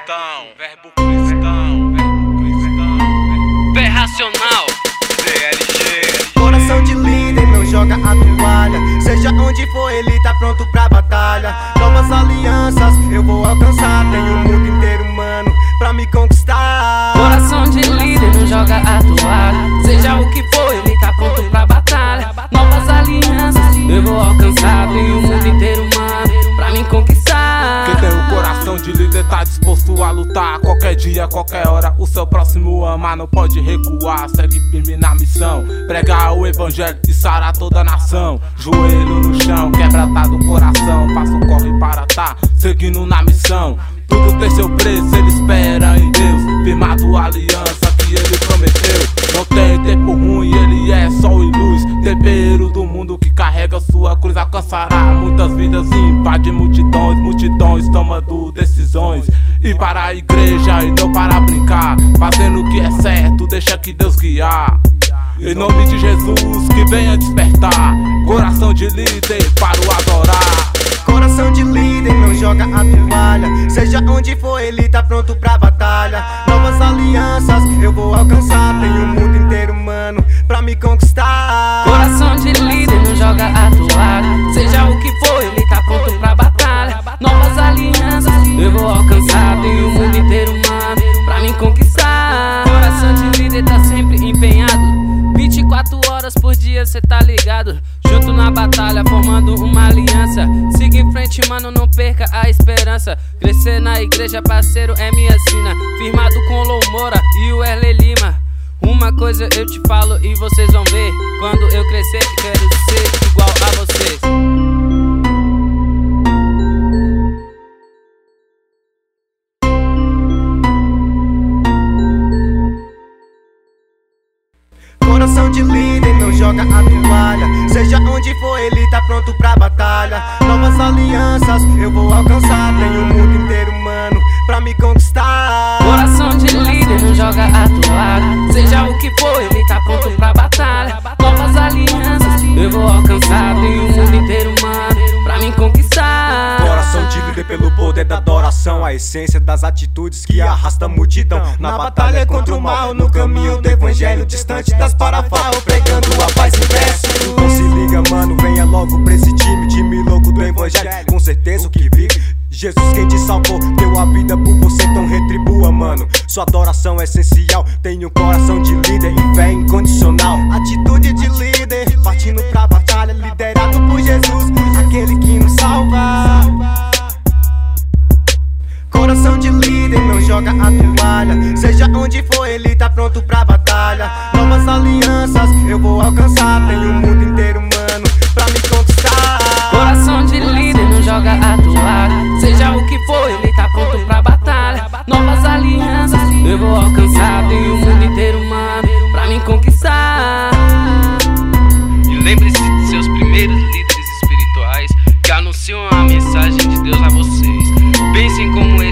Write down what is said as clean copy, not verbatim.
verbo cristão, Fé racional, DLG. Coração de líder não joga a toalha. Seja onde for, ele tá pronto pra batalha. Novas alianças eu vou alcançar. Tenho o mundo inteiro, mano, pra me conquistar. coração de líder não joga a toalha. Seja o que for, ele tá pronto pra batalha. Novas alianças eu vou alcançar. Tenho o mundo inteiro, mano, pra me conquistar. Quem tem o coração de líder tá disposto a lutar. Qualquer dia, qualquer hora, o seu próximo amar. Não pode recuar, segue firme na missão. Pregar o evangelho e sarar toda a nação. Joelho no chão, quebra-tá do coração. Faça o corre para tá seguindo na missão. Tudo tem seu preço, ele espera em Deus. Firmado a aliança que ele prometeu. Não tem tempo ruim, ele é sol e luz. Tempero do mundo que carrega sua cruz. Alcançará muitas vidas e invade multidões. Multidões tomando decisões. E para a igreja e não para brincar. Fazendo o que é certo, deixa que Deus guiar. Em nome de Jesus que venha despertar. Coração de líder para o adorar. Coração de líder não joga a toalha. Seja onde for, ele tá pronto pra batalha. Novas alianças eu vou alcançar. Tenho o mundo inteiro, mano, pra me conquistar. Coração de líder não joga a toalha. Seja o que for, ele tá pronto pra batalha. Novas alianças eu vou alcançar. Tenho o mundo inteiro, mano, pra me conquistar. Coração de líder tá sempre empenhado. 24 horas por dia, cê tá ligado. Junto na batalha, formando uma aliança. Siga em frente, mano, não perca a esperança. Crescer na igreja, parceiro, é minha sina. Firmado com o Lou Moura e o Erle Lima. Uma coisa eu te falo e vocês vão ver. Quando eu crescer, quero ser igual a vocês. Coração de líder não joga a toalha. Seja onde for, ele tá pronto pra batalha. Novas alianças eu vou alcançar. Tenho o mundo inteiro, mano, pra me conquistar. Coração de líder não joga a toalha. Seja o que for, ele tá pronto pra batalha. Novas alianças eu vou alcançar. Tenho o mundo inteiro, mano, pra me conquistar. Coração de líder pelo poder da adoração. A essência das atitudes que arrasta a multidão. Na batalha contra o mal, no caminho do evangelho. Distante das parafarras, pregando a paz em verso. Então se liga, mano, venha logo pra esse time louco do evangelho. Com certeza o que vive, Jesus quem te salvou, deu a vida por você, então retribua, mano. Sua adoração é essencial, tem um coração de líder e fé incondicional. Atitude de líder, partindo pra batalha, liderado por Jesus, aquele que nos salva. Coração de líder não joga a toalha. Seja onde for, ele tá pronto pra batalha. Novas alianças eu vou alcançar. Tenho o mundo inteiro, mano, pra me conquistar. Coração de líder não joga a toalha. Seja o que for, ele tá pronto pra batalha. Novas alianças eu vou alcançar. Tenho o mundo inteiro, mano, pra me conquistar. E lembre-se de seus primeiros líderes espirituais que anunciam a mensagem de Deus a vocês. Pensem como